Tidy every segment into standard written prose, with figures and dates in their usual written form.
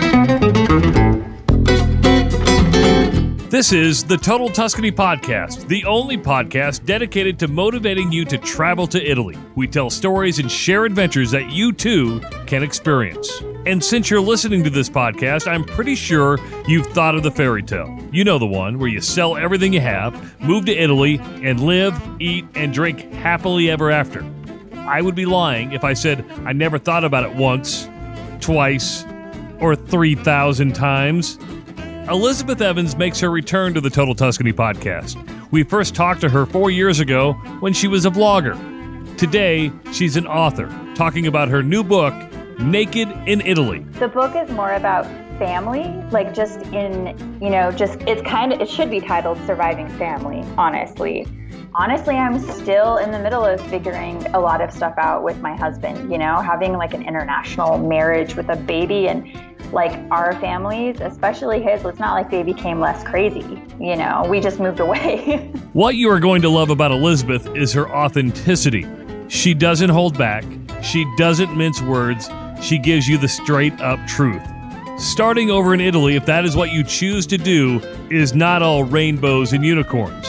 This is the Total Tuscany Podcast, the only podcast dedicated to motivating you to travel to Italy. We tell stories and share adventures that you too can experience. And since you're listening to this podcast, I'm pretty sure you've thought of the fairy tale. You know the one where you sell everything you have, move to Italy, and live, eat, and drink happily ever after. I would be lying if I said I never thought about it once, twice, or 3,000 times. Elizabeth Evans makes her return to the Total Tuscany Podcast. We first talked to her 4 years ago when she was a vlogger. Today, she's an author, talking about her new book, Naked in Italy. The book is more about family, like just in, it should be titled Surviving Family, honestly. Honestly, I'm still in the middle of figuring a lot of stuff out with my husband, having like an international marriage with a baby and like our families, especially his, it's not like they became less crazy, we just moved away. What you are going to love about Elizabeth is her authenticity. She doesn't hold back. She doesn't mince words. She gives you the straight up truth. Starting over in Italy, if that is what you choose to do, is not all rainbows and unicorns.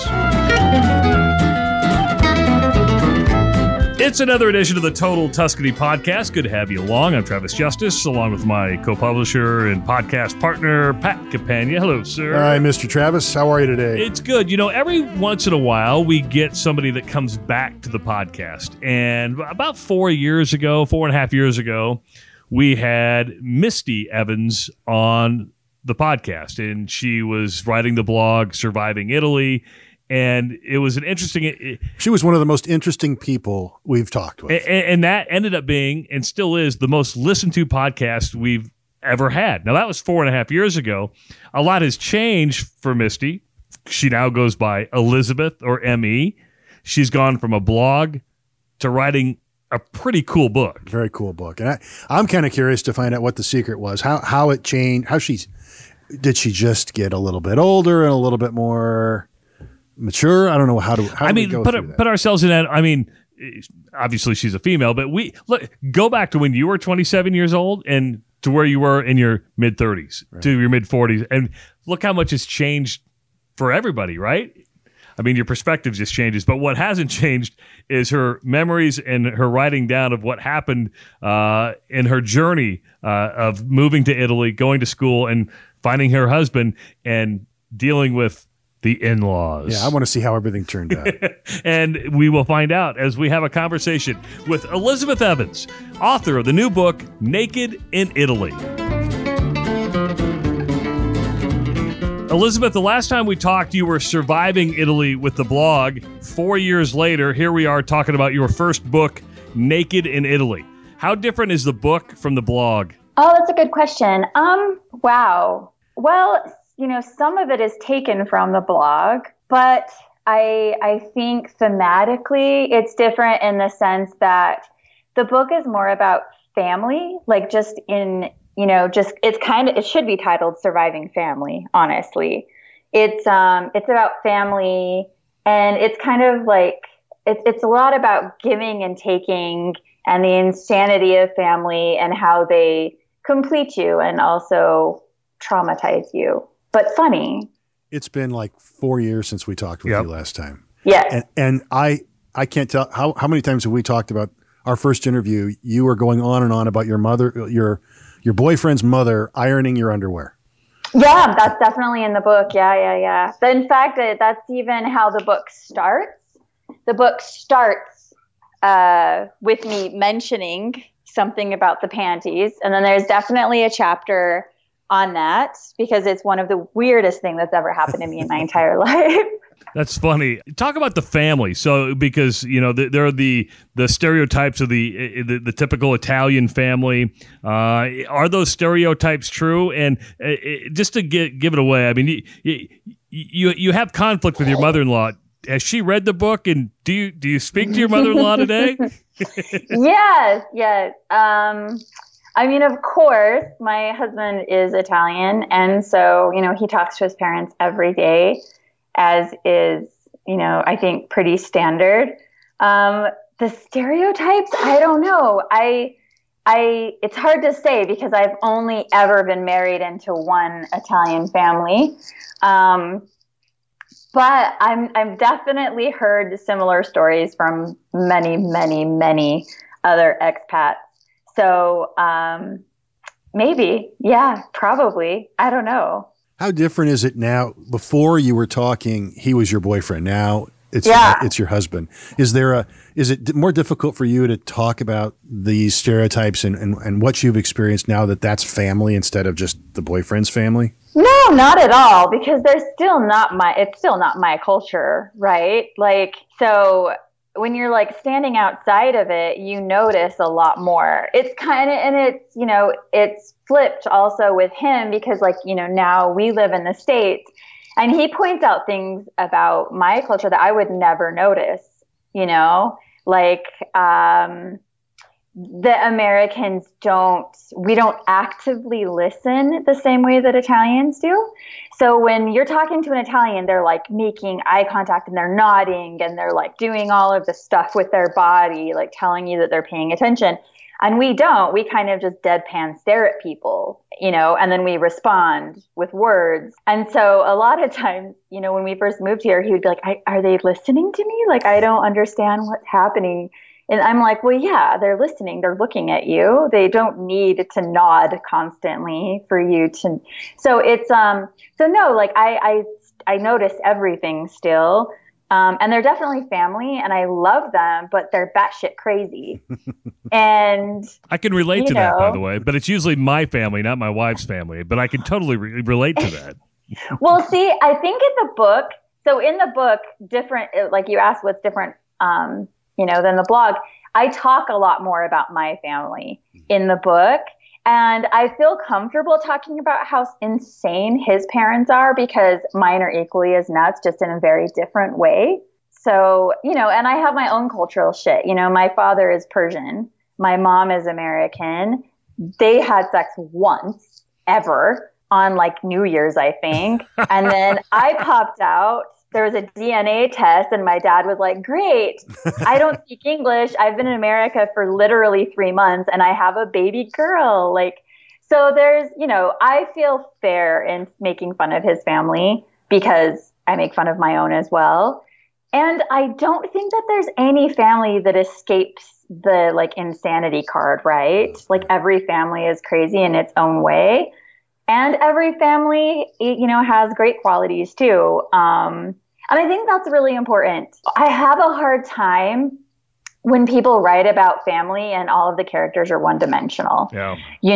It's another edition of the Total Tuscany Podcast. Good to have you along. I'm Travis Justice, along with my co-publisher and podcast partner, Pat Campagna. Hello, sir. Hi, Mr. Travis. How are you today? It's good. Every once in a while, we get somebody that comes back to the podcast. And about 4.5 years ago, we had Misty Evans on the podcast. And she was writing the blog, Surviving Italy. And it was an interesting... She was one of the most interesting people we've talked with. And that ended up being, and still is, the most listened to podcast we've ever had. Now, that was 4.5 years ago. A lot has changed for Misty. She now goes by Elizabeth or M.E. She's gone from a blog to writing a pretty cool book. Very cool book. And I'm kind of curious to find out what the secret was, how it changed, did she just get a little bit older and a little bit more... mature? I don't know how put ourselves in that. I mean, obviously she's a female, but go back to when you were 27 years old and to where you were in your mid 30s to your mid 40s, and look how much has changed for everybody, right? I mean, your perspective just changes, but what hasn't changed is her memories and her writing down of what happened in her journey of moving to Italy, going to school, and finding her husband and dealing with the in-laws. Yeah, I want to see how everything turned out. And we will find out as we have a conversation with Elizabeth Evans, author of the new book, Naked in Italy. Elizabeth, the last time we talked, you were surviving Italy with the blog. 4 years later, here we are talking about your first book, Naked in Italy. How different is the book from the blog? Oh, that's a good question. Wow. Well, some of it is taken from the blog, but I think thematically it's different in the sense that the book is more about family, like just in, it should be titled Surviving Family, honestly. It's about family, and it's kind of like, it's a lot about giving and taking and the insanity of family and how they complete you and also traumatize you. But funny. It's been like 4 years since we talked with you last time. Yes. And I can't tell how many times have we talked about our first interview. You were going on and on about your mother, your boyfriend's mother ironing your underwear. Yeah, that's definitely in the book. Yeah. But in fact, that's even how the book starts. The book starts with me mentioning something about the panties. And then there's definitely a chapter on that because it's one of the weirdest things that's ever happened to me in my entire life. That's funny. Talk about the family. So, because there are the stereotypes of the typical Italian family. Are those stereotypes true? And just to give it away, I mean, you have conflict with your mother-in-law. Has she read the book? And do you speak to your mother-in-law today? Yes. I mean, of course, my husband is Italian, and so, he talks to his parents every day, as is, I think pretty standard. The stereotypes, I don't know. it's hard to say because I've only ever been married into one Italian family. But I've definitely heard similar stories from many, many, many other expats. So maybe, yeah, probably. I don't know. How different is it now? Before you were talking, he was your boyfriend. Now it's your husband. Is it more difficult for you to talk about these stereotypes and what you've experienced now that that's family instead of just the boyfriend's family? No, not at all, because it's still not my culture, right? Like, so when you're like standing outside of it, you notice a lot more. It's kind of, and it's, it's flipped also with him because like, now we live in the States and he points out things about my culture that I would never notice, like, the Americans we don't actively listen the same way that Italians do. So when you're talking to an Italian, they're like making eye contact and they're nodding and they're like doing all of the stuff with their body, like telling you that they're paying attention. And we don't. We kind of just deadpan stare at people, and then we respond with words. And so a lot of times, when we first moved here, he would be like, are they listening to me? Like, I don't understand what's happening. And I'm like, well, yeah, they're listening. They're looking at you. They don't need to nod constantly for you to. So it's, so no, like I notice everything still. And they're definitely family and I love them, but they're batshit crazy. And I can relate to that, by the way, but it's usually my family, not my wife's family, but I can totally relate to that. Well, see, I think in the book, different, like you asked what's different, than the blog, I talk a lot more about my family in the book. And I feel comfortable talking about how insane his parents are because mine are equally as nuts, just in a very different way. So, and I have my own cultural shit. My father is Persian. My mom is American. They had sex once ever on like New Year's, I think. And then I popped out. There was a DNA test and my dad was like, great, I don't speak English. I've been in America for literally 3 months and I have a baby girl. Like, so there's, I feel fair in making fun of his family because I make fun of my own as well. And I don't think that there's any family that escapes the like insanity card, right? Like every family is crazy in its own way. And every family, has great qualities too. And I think that's really important. I have a hard time when people write about family and all of the characters are one-dimensional. Yeah.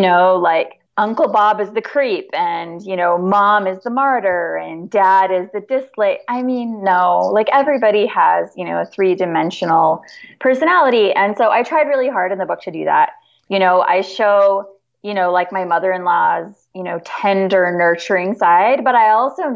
Like Uncle Bob is the creep and, mom is the martyr and dad is the dislike. I mean, no, like everybody has, a three-dimensional personality. And so I tried really hard in the book to do that. I show, like my mother-in-law's, tender, nurturing side, but I also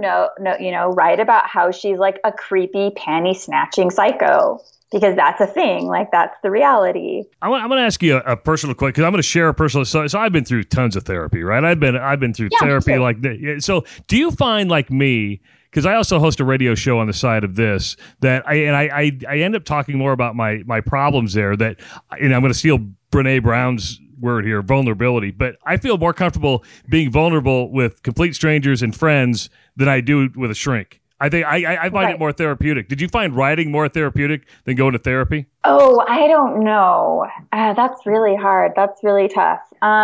write about how she's like a creepy, panty snatching psycho because that's a thing. Like that's the reality. I'm going to ask you a personal question because I'm going to share a personal. So I've been through tons of therapy, right? I've been through therapy like that. So do you find like me? Because I also host a radio show on the side of this that I end up talking more about my problems there. That I'm going to steal Brene Brown's word here, vulnerability. But I feel more comfortable being vulnerable with complete strangers and friends than I do with a shrink. I think I find it more therapeutic. Did you find writing more therapeutic than going to therapy? Oh, I don't know. That's really hard. That's really tough.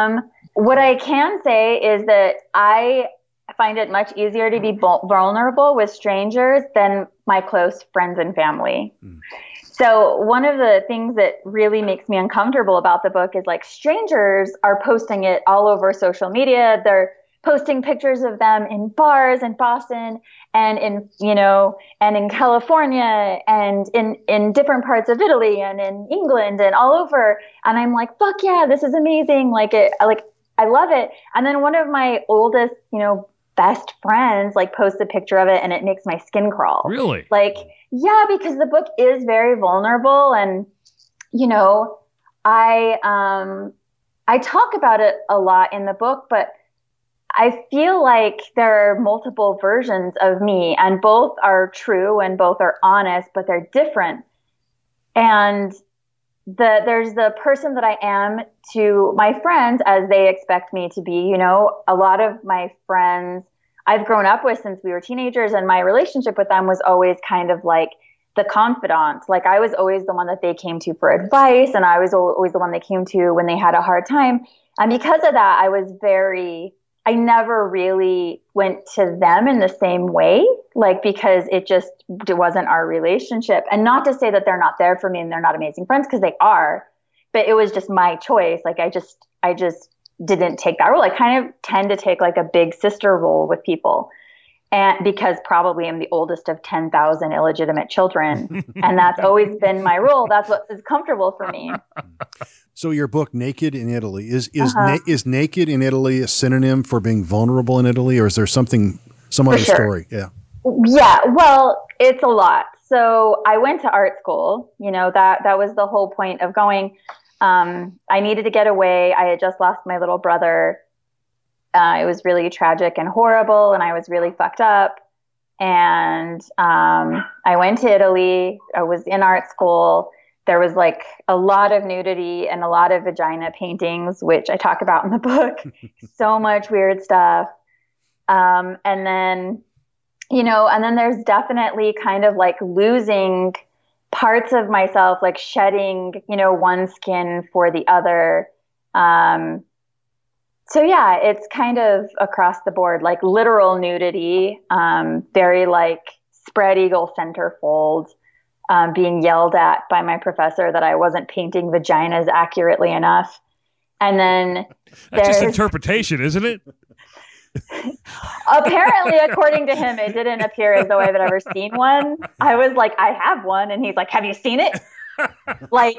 What I can say is that I find it much easier to be vulnerable with strangers than my close friends and family. So one of the things that really makes me uncomfortable about the book is like strangers are posting it all over social media. They're posting pictures of them in bars in Boston and in California and in different parts of Italy and in England and all over. And I'm like, fuck yeah, this is amazing. I love it. And then one of my oldest, best friends posts a picture of it and it makes my skin crawl. Really? Yeah, because the book is very vulnerable and, I talk about it a lot in the book, but I feel like there are multiple versions of me and both are true and both are honest, but they're different. And there's the person that I am to my friends as they expect me to be. You know, a lot of my friends I've grown up with since we were teenagers, and my relationship with them was always kind of like the confidant. Like I was always the one that they came to for advice, and I was always the one they came to when they had a hard time. And because of that, I never really went to them in the same way, like because it wasn't our relationship. And not to say that they're not there for me and they're not amazing friends, because they are, but it was just my choice. Like I just didn't take that role. I kind of tend to take like a big sister role with people. And because probably I'm the oldest of 10,000 illegitimate children. And that's always been my role. That's what is comfortable for me. So your book, Naked in Italy, is naked in Italy a synonym for being vulnerable in Italy, or is there some other story? Yeah. Yeah. Well, it's a lot. So I went to art school, you know, that was the whole point of going. I needed to get away. I had just lost my little brother. It was really tragic and horrible, and I was really fucked up. And I went to Italy. I was in art school. There was like a lot of nudity and a lot of vagina paintings, which I talk about in the book. So much weird stuff. And then there's definitely kind of like losing parts of myself, like shedding, you know, one skin for the other. So yeah, it's kind of across the board, like literal nudity, very like spread eagle centerfold, being yelled at by my professor that I wasn't painting vaginas accurately enough. And then that's just interpretation, isn't it? Apparently, according to him, it didn't appear as though I've ever seen one. I was like, I have one. And he's like, have you seen it? Like,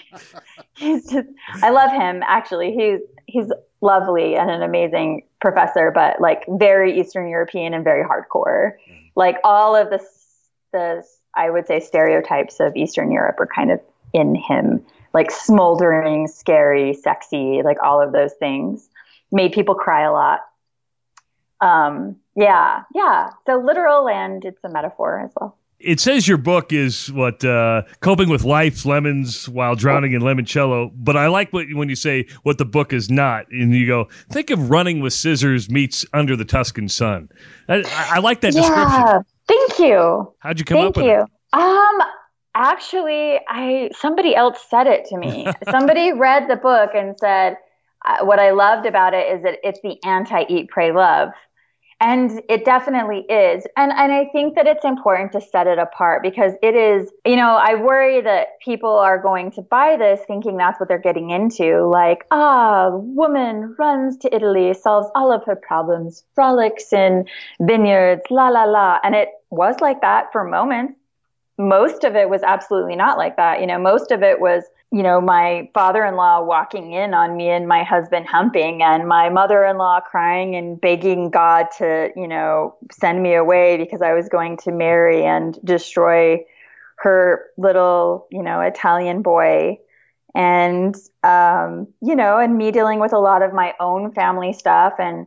I love him, actually. He's lovely and an amazing professor, but like very Eastern European and very hardcore. Like all of the I would say stereotypes of Eastern Europe are kind of in him, like smoldering, scary, sexy, like all of those things. Made people cry a lot. Yeah. So literal, and it's a metaphor as well. It says your book is coping with life's lemons while drowning in limoncello. But I like when you say what the book is not, and you go, think of Running with Scissors meets Under the Tuscan Sun. I like that description. Thank you. How'd you come up with it? Actually, somebody else said it to me. Somebody read the book and said, what I loved about it is that it's the anti-Eat, Pray, Love. And it definitely is. And I think that it's important to set it apart, because it is, you know, I worry that people are going to buy this thinking that's what they're getting into. Like, woman runs to Italy, solves all of her problems, frolics in vineyards, la, la, la. And it was like that for moments. Most of it was absolutely not like that. You know, most of it was, you know, my father-in-law walking in on me and my husband humping, and my mother-in-law crying and begging God to, you know, send me away because I was going to marry and destroy her little, you know, Italian boy. And, you know, and me dealing with a lot of my own family stuff. And,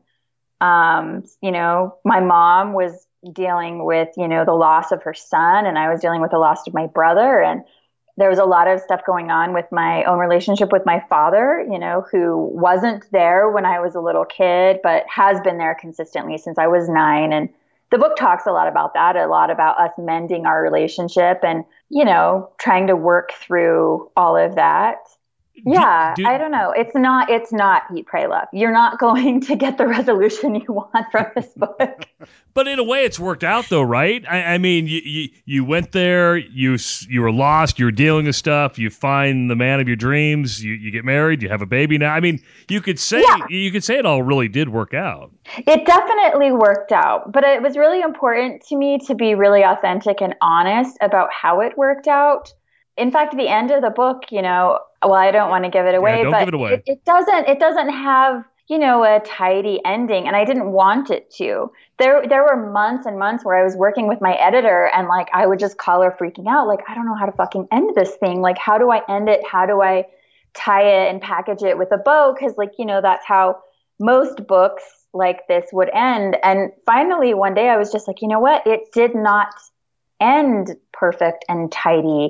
you know, my mom was dealing with, you know, the loss of her son, and I was dealing with the loss of my brother. And there was a lot of stuff going on with my own relationship with my father, you know, who wasn't there when I was a little kid, but has been there consistently since I was 9. And the book talks a lot about that, a lot about us mending our relationship and, you know, trying to work through all of that. Yeah, I don't know. It's not Eat, Pray, Love. You're not going to get the resolution you want from this book. But in a way, it's worked out, though, right? I mean, you went there, you were lost, you were dealing with stuff, you find the man of your dreams, you get married, you have a baby now. I mean, you could say it all really did work out. It definitely worked out, but it was really important to me to be really authentic and honest about how it worked out. In fact, the end of the book, you know, well, I don't want to give it away, don't give it away. It doesn't have, you know, a tidy ending, and I didn't want it to. There were months and months where I was working with my editor, and like I would just call her freaking out, like, I don't know how to fucking end this thing. Like, how do I end it? How do I tie it and package it with a bow? Because, like, you know, that's how most books like this would end. And finally, one day I was just like, you know what? It did not end perfect and tidy.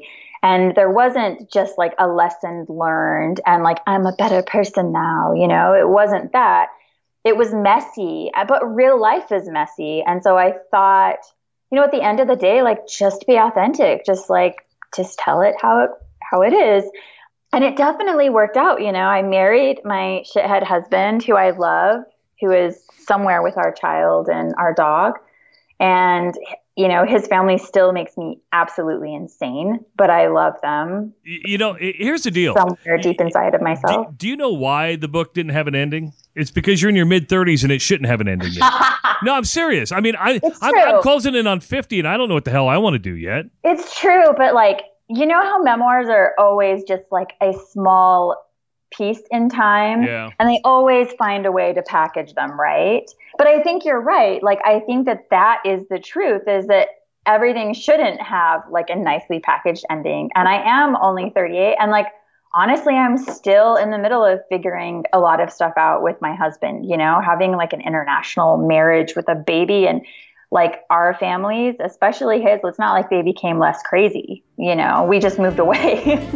And there wasn't just like a lesson learned and like, I'm a better person now, it wasn't that. It was messy, but real life is messy. And so I thought, at the end of the day, like, just be authentic, just tell it how it is. And it definitely worked out. I married my shithead husband, who I love, who is somewhere with our child and our dog. And, his family still makes me absolutely insane, but I love them. Here's the deal. Somewhere deep inside of myself. Do you know why the book didn't have an ending? It's because you're in your mid-30s and it shouldn't have an ending yet. No, I'm serious. I mean, I'm closing in on 50 and I don't know what the hell I want to do yet. It's true, but like, how memoirs are always just like a small piece in time, and they always find a way to package them, right? But I think you're right. Like, I think that is the truth, is that everything shouldn't have like a nicely packaged ending. And I am only 38, and like, honestly, I'm still in the middle of figuring a lot of stuff out with my husband, having like an international marriage with a baby, and like our families, especially his, it's not like they became less crazy. We just moved away.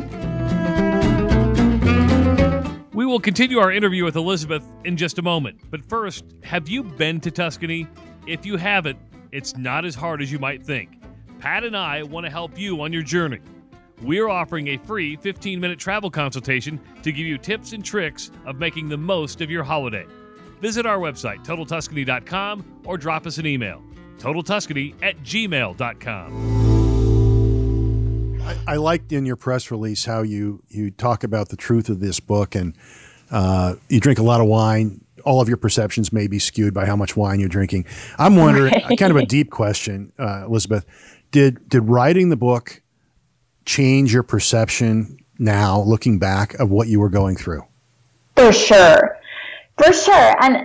We will continue our interview with Elizabeth in just a moment. But first, have you been to Tuscany? If you haven't, it's not as hard as you might think. Pat and I want to help you on your journey. We're offering a free 15-minute travel consultation to give you tips and tricks of making the most of your holiday. Visit our website, TotalTuscany.com, or drop us an email, TotalTuscany@gmail.com. I liked in your press release how you talk about the truth of this book, and you drink a lot of wine. All of your perceptions may be skewed by how much wine you're drinking. I'm wondering, kind of a deep question, Elizabeth, did writing the book change your perception now, looking back, of what you were going through? For sure. And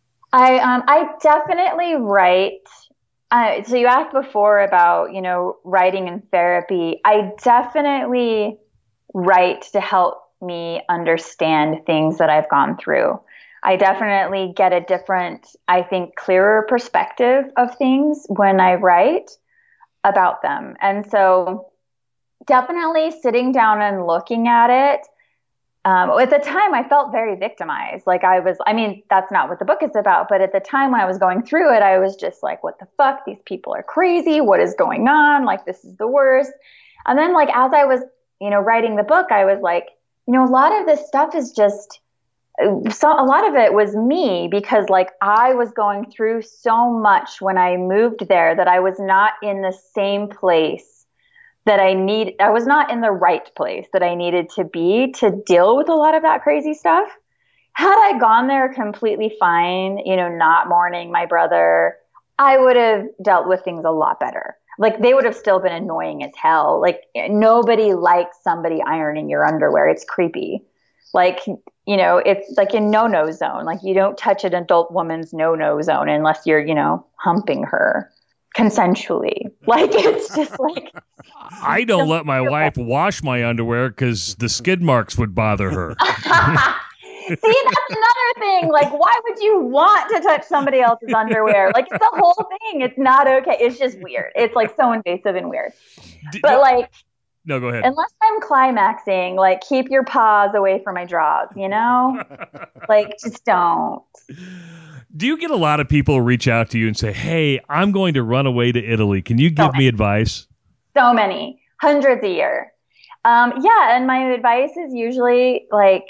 I definitely write. So you asked before about, writing and therapy. I definitely write to help me understand things that I've gone through. I definitely get a different, I think, clearer perspective of things when I write about them. And so definitely sitting down and looking at it. At the time, I felt very victimized. Like that's not what the book is about. But at the time when I was going through it, I was just like, what the fuck? These people are crazy. What is going on? Like, this is the worst. And then like, as I was, writing the book, I was like, a lot of this stuff is just, a lot of it was me, because like I was going through so much when I moved there that I was not in the same place that I was not in the right place that I needed to be to deal with a lot of that crazy stuff. Had I gone there completely fine, not mourning my brother, I would have dealt with things a lot better. Like, they would have still been annoying as hell. Like, nobody likes somebody ironing your underwear. It's creepy. Like, it's like a no-no zone. Like, you don't touch an adult woman's no-no zone unless you're, humping her consensually. Like, it's just like, I don't let my wife wash my underwear because the skid marks would bother her. See, that's another thing. Like, why would you want to touch somebody else's underwear? Like, it's the whole thing. It's not okay. It's just weird. It's like so invasive and weird. But like, no, go ahead. Unless I'm climaxing, like, keep your paws away from my drawers, Like, just don't. Do you get a lot of people reach out to you and say, hey, I'm going to run away to Italy. Can you give me advice? So many. Hundreds a year. Yeah, and my advice is usually like,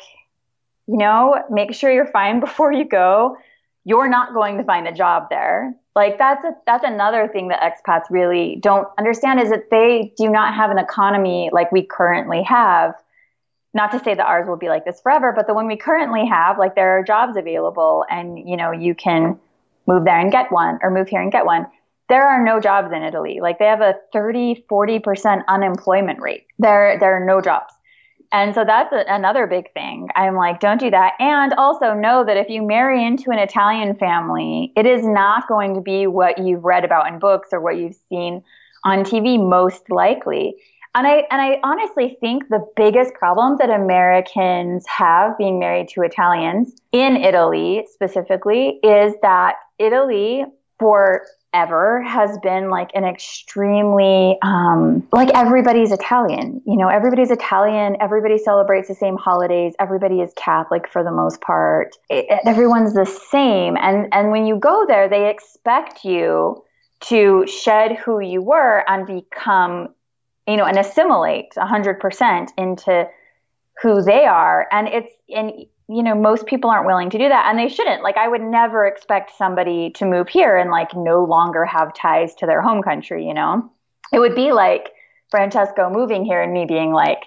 make sure you're fine before you go. You're not going to find a job there. Like, that's another thing that expats really don't understand, is that they do not have an economy like we currently have. Not to say that ours will be like this forever, but the one we currently have, like, there are jobs available, and, you can move there and get one, or move here and get one. There are no jobs in Italy. Like, they have a 30-40% unemployment rate. There are no jobs. And so that's another big thing. I'm like, don't do that. And also know that if you marry into an Italian family, it is not going to be what you've read about in books or what you've seen on TV, most likely. And I honestly think the biggest problem that Americans have being married to Italians in Italy specifically is that Italy forever has been like an extremely, like everybody's Italian, everybody's Italian, everybody celebrates the same holidays, everybody is Catholic for the most part. Everyone's the same. And when you go there, they expect you to shed who you were and become, and assimilate 100% into who they are. And most people aren't willing to do that, and they shouldn't. Like, I would never expect somebody to move here and like no longer have ties to their home country. It would be like Francesco moving here and me being like,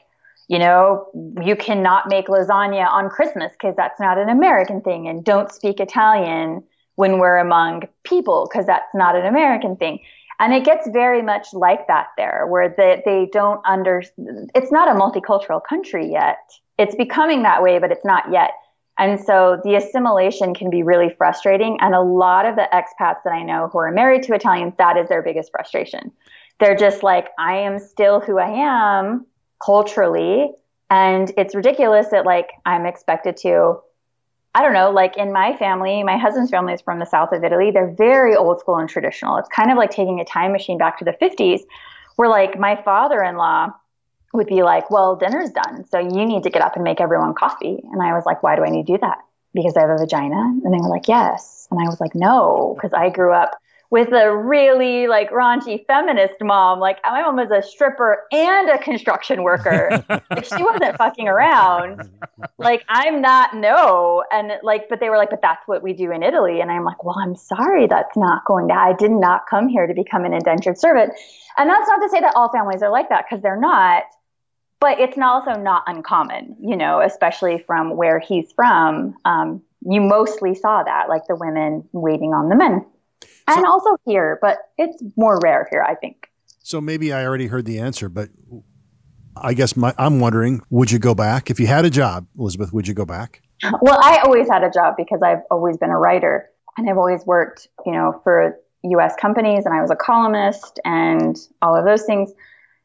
you cannot make lasagna on Christmas because that's not an American thing, and don't speak Italian when we're among people because that's not an American thing. And it gets very much like that there, where they don't it's not a multicultural country yet. It's becoming that way, but it's not yet. And so the assimilation can be really frustrating. And a lot of the expats that I know who are married to Italians, that is their biggest frustration. They're just like, I am still who I am culturally. And it's ridiculous that like I'm expected to, I don't know, like in my family, my husband's family is from the south of Italy. They're very old school and traditional. It's kind of like taking a time machine back to the 50s, where like my father-in-law would be like, well, dinner's done, so you need to get up and make everyone coffee. And I was like, why do I need to do that? Because I have a vagina? And they were like, yes. And I was like, no, because I grew up with a really like raunchy feminist mom. Like, my mom was a stripper and a construction worker. Like, she wasn't fucking around. Like, I'm not, no. And like, but they were like, but that's what we do in Italy. And I'm like, well, I'm sorry, that's not going to, I did not come here to become an indentured servant. And that's not to say that all families are like that, because they're not. But it's also not uncommon, especially from where he's from. You mostly saw that, like the women waiting on the men. And also here, but it's more rare here, I think. So maybe I already heard the answer, but I guess I'm wondering, would you go back? If you had a job, Elizabeth, would you go back? Well, I always had a job because I've always been a writer. And I've always worked, for U.S. companies, and I was a columnist and all of those things.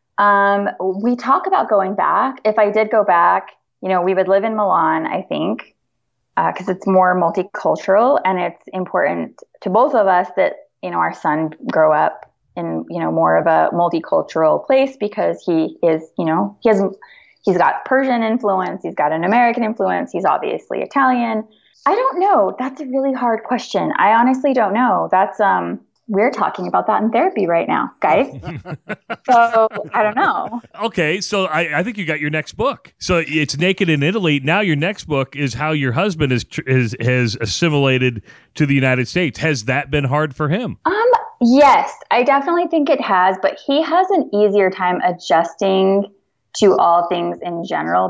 We talk about going back. If I did go back, we would live in Milan, I think, because it's more multicultural, and it's important to both of us that, our son grow up in, more of a multicultural place, because he is, he's got Persian influence. He's got an American influence. He's obviously Italian. I don't know. That's a really hard question. I honestly don't know. That's, we're talking about that in therapy right now, guys. So I don't know. Okay, so I think you got your next book. So it's Naked in Italy. Now your next book is how your husband has assimilated to the United States. Has that been hard for him? Yes, I definitely think it has. But he has an easier time adjusting to all things in general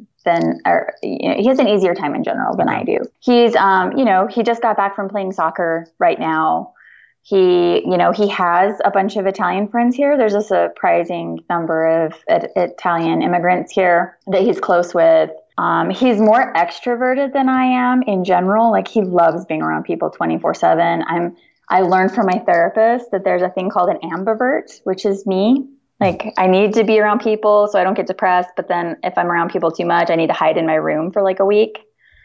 he has an easier time in general than I do. He's, he just got back from playing soccer right now. He has a bunch of Italian friends here. There's a surprising number of Italian immigrants here that he's close with. He's more extroverted than I am in general. Like, he loves being around people 24/7. I learned from my therapist that there's a thing called an ambivert, which is me. Like, I need to be around people so I don't get depressed. But then if I'm around people too much, I need to hide in my room for like a week.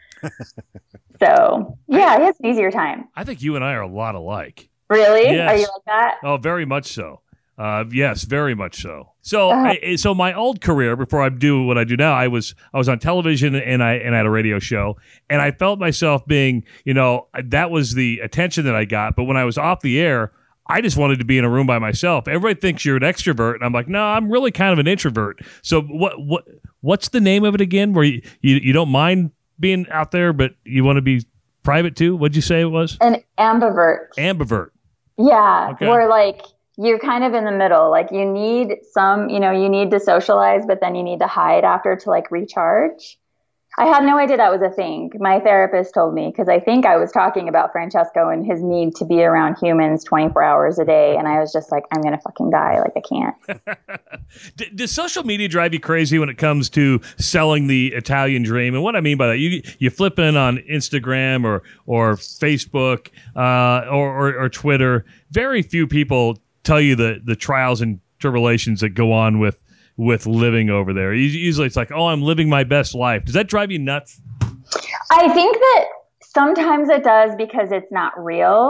So yeah, he has an easier time. I think you and I are a lot alike. Really? Yes. Are you like that? Oh, very much so. Yes, very much so. So my old career, before I do what I do now, I was on television and I had a radio show, and I felt myself being, that was the attention that I got. But when I was off the air, I just wanted to be in a room by myself. Everybody thinks you're an extrovert, and I'm like, no, I'm really kind of an introvert. So what's the name of it again? Where you don't mind being out there, but you want to be private too? What'd you say it was? An ambivert. Ambivert. Yeah, okay. Where like you're kind of in the middle. Like, you need you need to socialize, but then you need to hide after to like recharge. I had no idea that was a thing. My therapist told me, because I think I was talking about Francesco and his need to be around humans 24 hours a day. And I was just like, I'm going to fucking die. Like, I can't. Does social media drive you crazy when it comes to selling the Italian dream? And what I mean by that, you flip in on Instagram or Facebook or Twitter. Very few people tell you the trials and tribulations that go on with living over there. Usually it's like, oh, I'm living my best life. Does that drive you nuts? I think that sometimes it does, because it's not real.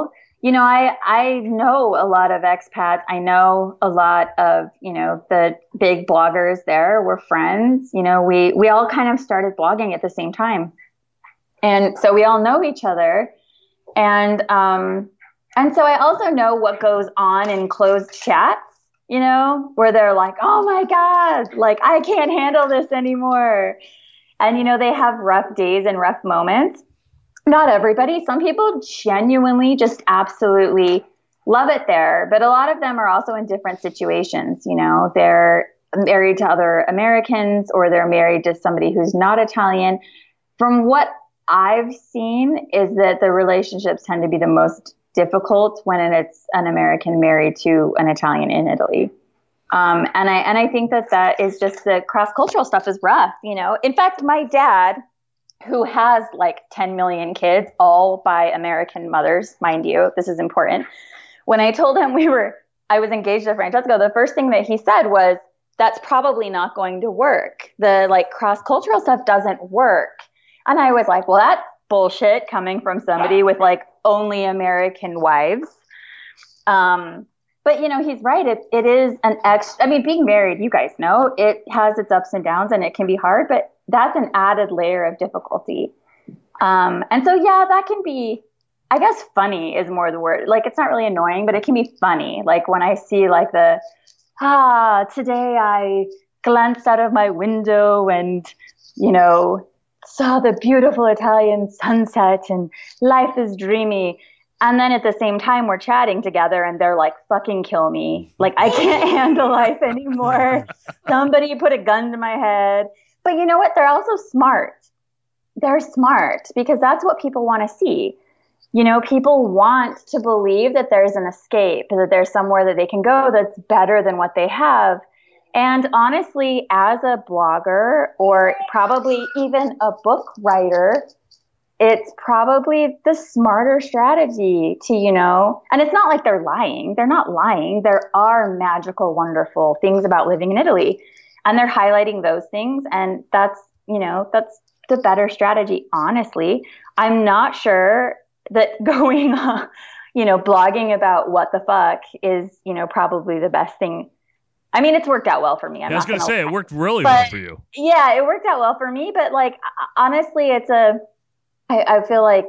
I know a lot of expats. I know a lot of, the big bloggers there. We're friends. We all kind of started blogging at the same time. And so we all know each other. And so I also know what goes on in closed chats, where they're like, oh my God, like I can't handle this anymore. And, they have rough days and rough moments. Not everybody. Some people genuinely just absolutely love it there. But a lot of them are also in different situations. They're married to other Americans or they're married to somebody who's not Italian. From what I've seen is that the relationships tend to be the most difficult when it's an American married to an Italian in Italy. And I think that is just the cross-cultural stuff is rough, In fact, my dad, who has like 10 million kids, all by American mothers, mind you, this is important. When I told him I was engaged to Francesco, the first thing that he said was, that's probably not going to work. The like cross-cultural stuff doesn't work. And I was like, well, that's bullshit coming from somebody with like only American wives. But he's right. It is being married, you guys know, it has its ups and downs and it can be hard, but that's an added layer of difficulty. And so, yeah, that can be, I guess funny is more the word. Like, it's not really annoying, but it can be funny. Like when I see like today I glanced out of my window and, saw the beautiful Italian sunset and life is dreamy. And then at the same time, we're chatting together and they're like, fucking kill me. Like, I can't handle life anymore. Somebody put a gun to my head. But you know what? They're also smart. They're smart because that's what people want to see. People want to believe that there's an escape, that there's somewhere that they can go that's better than what they have. And honestly, as a blogger or probably even a book writer, it's probably the smarter strategy to, and it's not like they're lying. They're not lying. There are magical, wonderful things about living in Italy. And they're highlighting those things. And that's the better strategy, honestly. I'm not sure that going, blogging about what the fuck is, probably the best thing. I mean, it's worked out well for me. I was going to say, it worked really well for you. Yeah, it worked out well for me. But like, honestly, I feel like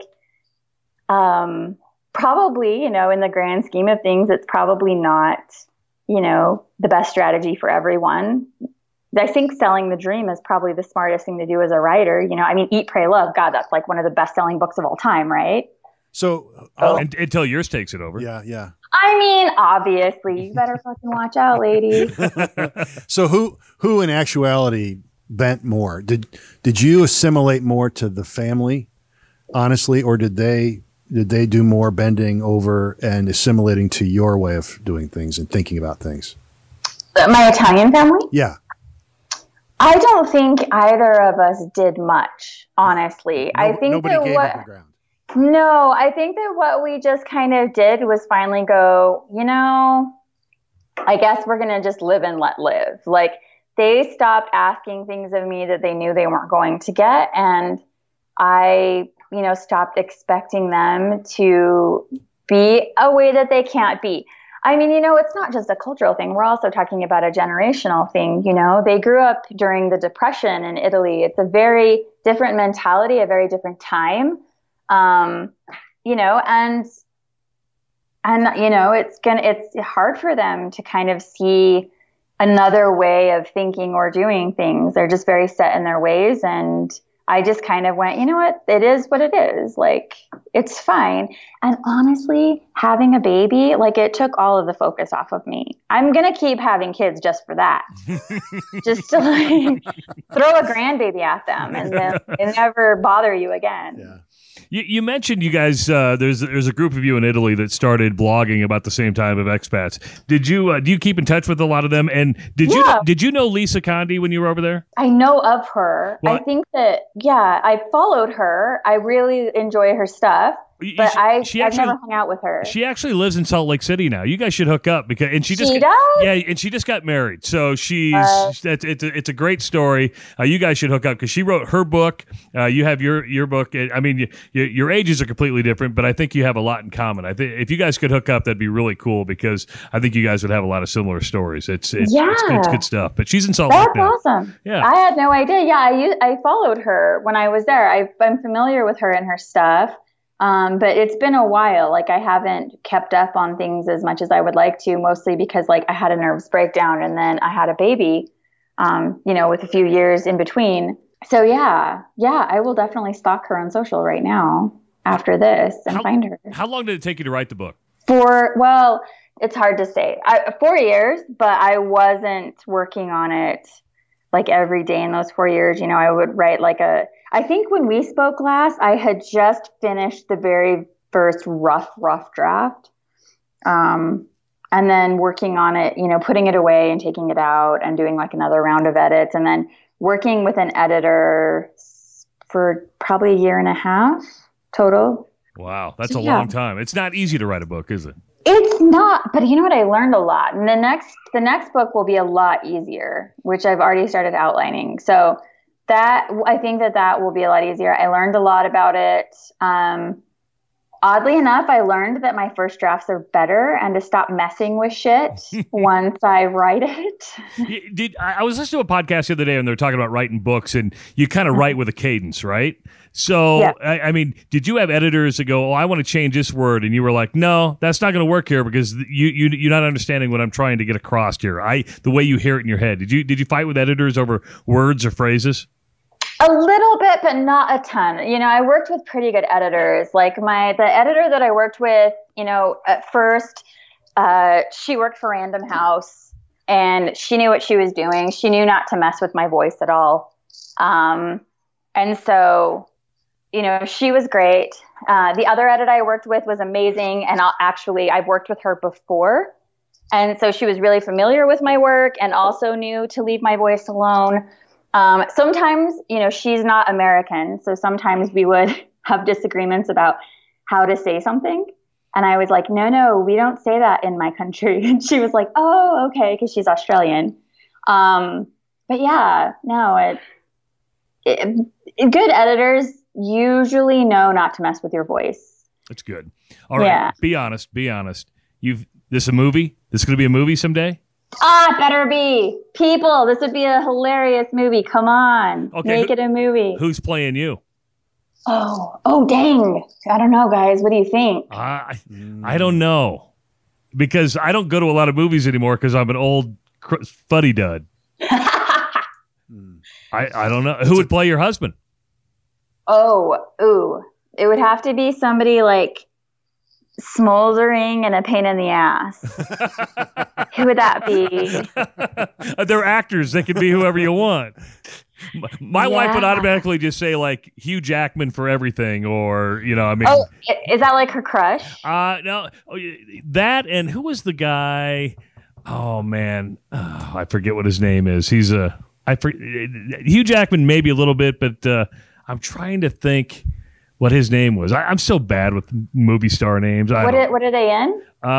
probably, in the grand scheme of things, it's probably not, the best strategy for everyone. I think selling the dream is probably the smartest thing to do as a writer. Eat, Pray, Love. God, that's like one of the best-selling books of all time, right? So, until yours takes it over. Yeah. Obviously, you better fucking watch out, lady. So, who in actuality bent more? Did you assimilate more to the family, honestly, or did they do more bending over and assimilating to your way of doing things and thinking about things? My Italian family? Yeah. I don't think either of us did much, honestly. I think nobody gave up the ground. No, I think that what we just kind of did was finally go, I guess we're going to just live and let live. Like, they stopped asking things of me that they knew they weren't going to get. And I, stopped expecting them to be a way that they can't be. It's not just a cultural thing. We're also talking about a generational thing. They grew up during the Depression in Italy. It's a very different mentality, a very different time. And it's hard for them to kind of see another way of thinking or doing things. They're just very set in their ways. And I just kind of went, you know what? It is what it is. Like, it's fine. And honestly, having a baby, like, it took all of the focus off of me. I'm going to keep having kids just for that. Just to like throw a grandbaby at them and then it never bother you again. Yeah. You mentioned you guys. There's a group of you in Italy that started blogging about the same time of expats. Did you do you keep in touch with a lot of them? And did you know Lisa Conde when you were over there? I know of her. Well, I think that I followed her. I really enjoy her stuff. but I've never hung out with her. She actually lives in Salt Lake City now. You guys should hook up and she just got married. So it's a great story. You guys should hook up because she wrote her book. You have your book. I mean, your ages are completely different, but I think you have a lot in common. I think if you guys could hook up, that'd be really cool because I think you guys would have a lot of similar stories. It's good stuff. But she's in Salt Lake now. That's awesome. Yeah, I had no idea. Yeah, I followed her when I was there. I'm familiar with her and her stuff. But it's been a while. Like I haven't kept up on things as much as I would like to, mostly because like I had a nervous breakdown and then I had a baby, with a few years in between. So yeah, I will definitely stalk her on social right now after this and find her. How long did it take you to write the book? It's hard to say. 4 years, but I wasn't working on it like every day in those 4 years. I would write I think when we spoke last, I had just finished the very first rough draft. And then working on it, putting it away and taking it out and doing like another round of edits and then working with an editor for probably a year and a half total. Wow. That's a long time. It's not easy to write a book, is it? It's not, but you know what? I learned a lot. And the next book will be a lot easier, which I've already started outlining. So I think that will be a lot easier. I learned a lot about it. Oddly enough, I learned that my first drafts are better and to stop messing with shit once I write it. I was listening to a podcast the other day and they were talking about writing books and you kind of write with a cadence, right? So, yeah. I mean, did you have editors that go, I want to change this word? And you were like, no, that's not going to work here because you're not understanding what I'm trying to get across here. The way you hear it in your head. Did you fight with editors over words or phrases? A little bit, but not a ton. I worked with pretty good editors. Like the editor that I worked with, at first, she worked for Random House and she knew what she was doing. She knew not to mess with my voice at all. And so, she was great. The other editor I worked with was amazing. And I've worked with her before. And so she was really familiar with my work and also knew to leave my voice alone. Sometimes, she's not American. So sometimes we would have disagreements about how to say something. And I was like, no, we don't say that in my country. And she was like, oh, okay. Cause she's Australian. But yeah, no, good editors usually know not to mess with your voice. That's good. All right. Yeah. Be honest. This a movie? This is going to be a movie someday? It better be. People, this would be a hilarious movie. Come on. Okay, make it a movie. Who's playing you? Oh, dang. I don't know, guys. What do you think? I don't know. Because I don't go to a lot of movies anymore because I'm an old fuddy-dud. I don't know. Who would play your husband? It would have to be somebody like smoldering and a pain in the ass. Who would that be? They're actors. They can be whoever you want. My wife would automatically just say like Hugh Jackman for everything, or is that like her crush? No, that and who was the guy? Oh man, I forget what his name is. He's Hugh Jackman maybe a little bit, but I'm trying to think what his name was. I'm so bad with movie star names. What are they in?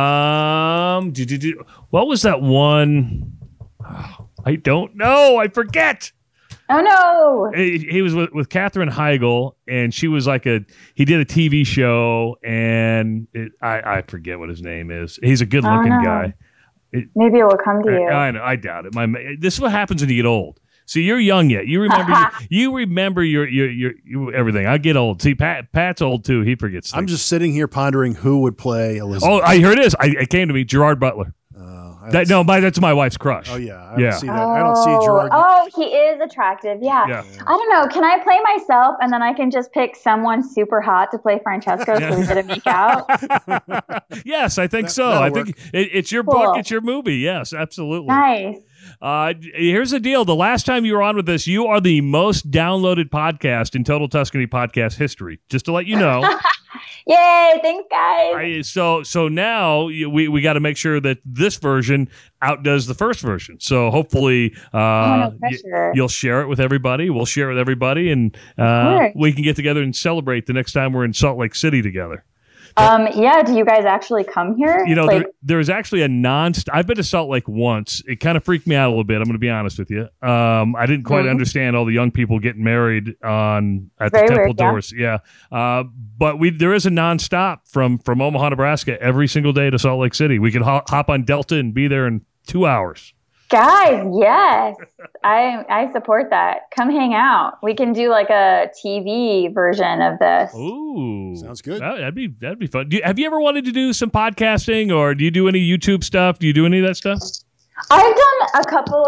What was that one? Oh, I don't know. I forget. Oh no! He was with Katherine Heigl, and she was like he did a TV show, and I forget what his name is. He's a good-looking guy. Maybe it will come to you. I know. I doubt it. This is what happens when you get old. See, you're young yet. You remember your everything. I get old. See, Pat's old too. He forgets things. I'm just sitting here pondering who would play Elizabeth. Oh, I heard this. It came to me. Gerard Butler. That's my wife's crush. Oh yeah, I don't see that. I don't see Gerard. Oh, he is attractive. Yeah. I don't know. Can I play myself and then I can just pick someone super hot to play Francesco so we get a make out? Yes, I think so. I think it's your book. It's your movie. Yes, absolutely. Nice. Here's the deal. The last time you were on with us, you are the most downloaded podcast in Total Tuscany podcast history. Just to let you know. Yay! Thanks, guys. So now we got to make sure that this version outdoes the first version. So hopefully, you'll share it with everybody. We'll share it with everybody, and we can get together and celebrate the next time we're in Salt Lake City together. Yeah. Do you guys actually come here? There's actually I've been to Salt Lake once. It kind of freaked me out a little bit. I'm going to be honest with you. I didn't quite understand all the young people getting married at the temple doors. Yeah. But there is a nonstop from Omaha, Nebraska, every single day to Salt Lake City. We can hop on Delta and be there in 2 hours. Guys, yes, I support that. Come hang out. We can do like a TV version of this. Ooh, sounds good. That'd be fun. Have you ever wanted to do some podcasting, or do you do any YouTube stuff? Do you do any of that stuff? I've done a couple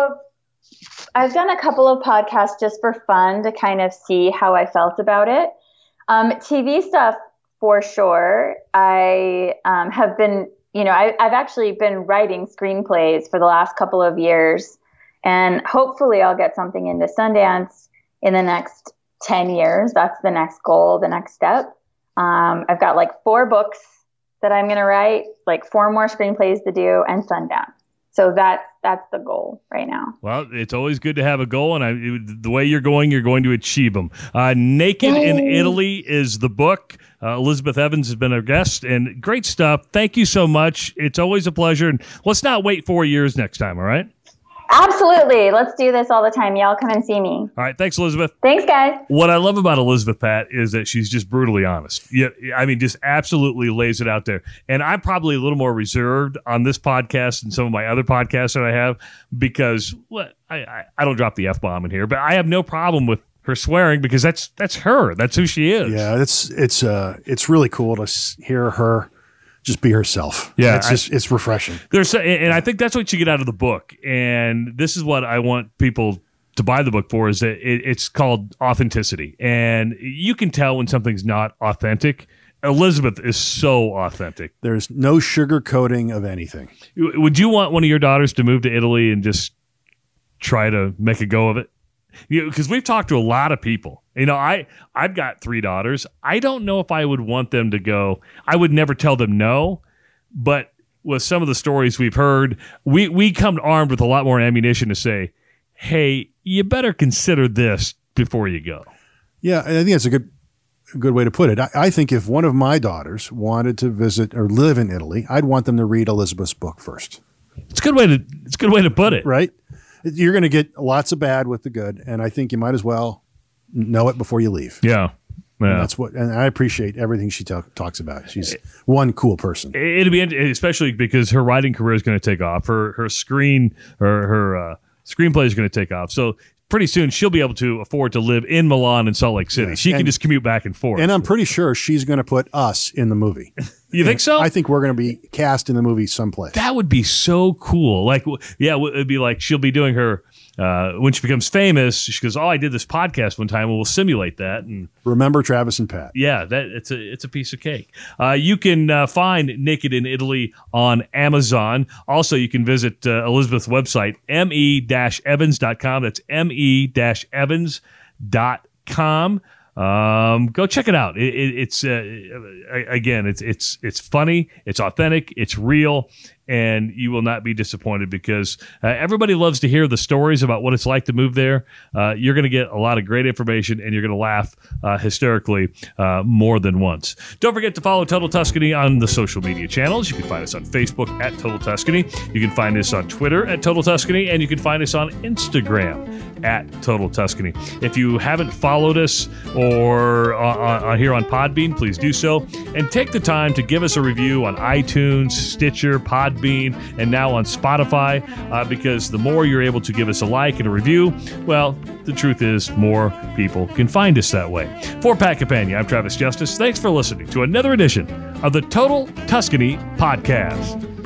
of podcasts just for fun to kind of see how I felt about it. TV stuff for sure. I have been. I've actually been writing screenplays for the last couple of years, and hopefully I'll get something into Sundance in the next 10 years. That's the next goal, the next step. I've got like 4 books that I'm going to write, like 4 more screenplays to do, and Sundance. So that's the goal right now. Well, it's always good to have a goal, and the way you're going to achieve them. Naked in Italy is the book. Elizabeth Evans has been our guest, and great stuff. Thank you so much. It's always a pleasure, and let's not wait 4 years next time, all right? Absolutely. Let's do this all the time. Y'all come and see me. All right. Thanks, Elizabeth. Thanks, guys. What I love about Elizabeth, Pat, is that she's just brutally honest. Yeah, I mean, just absolutely lays it out there. And I'm probably a little more reserved on this podcast than some of my other podcasts that I have because I don't drop the F-bomb in here, but I have no problem with her swearing because that's her. That's who she is. Yeah, it's really cool to hear her just be herself. Yeah, it's refreshing. And I think that's what you get out of the book. And this is what I want people to buy the book for, is that it's called authenticity. And you can tell when something's not authentic. Elizabeth is so authentic. There's no sugarcoating of anything. Would you want one of your daughters to move to Italy and just try to make a go of it? Because we've talked to a lot of people. I've got 3 daughters. I don't know if I would want them to go. I would never tell them no, but with some of the stories we've heard, we come armed with a lot more ammunition to say, hey, you better consider this before you go. Yeah, I think that's a good way to put it. I think if one of my daughters wanted to visit or live in Italy, I'd want them to read Elizabeth's book first. It's a good way to put it. Right? You're going to get lots of bad with the good, and I think you might as well know it before you leave. Yeah. And I appreciate everything she talks about. She's one cool person. It'll be especially because her writing career is going to take off. Her screenplay is going to take off. So pretty soon she'll be able to afford to live in Milan and Salt Lake City. Yes. She can just commute back and forth. And I'm pretty sure she's going to put us in the movie. You think so? I think we're going to be cast in the movie someplace. That would be so cool. Like, yeah, it'd be like she'll be doing her when she becomes famous. She goes, "Oh, I did this podcast one time. We'll simulate that." And remember Travis and Pat? Yeah, it's a piece of cake. You can find Naked in Italy on Amazon. Also, you can visit Elizabeth's website, me-evans.com. That's me-evans.com. Go check it out. It's funny, it's authentic, it's real, and you will not be disappointed because everybody loves to hear the stories about what it's like to move there. You're going to get a lot of great information, and you're going to laugh hysterically more than once. Don't forget to follow Total Tuscany on the social media channels. You can find us on Facebook at Total Tuscany. You can find us on Twitter at Total Tuscany, and you can find us on Instagram at Total Tuscany. If you haven't followed us or on here on Podbean, please do so. And take the time to give us a review on iTunes, Stitcher, Podbean, and now on Spotify, because the more you're able to give us a like and a review, well, the truth is more people can find us that way. For Pat Campagna, I'm Travis Justice. Thanks for listening to another edition of the Total Tuscany Podcast.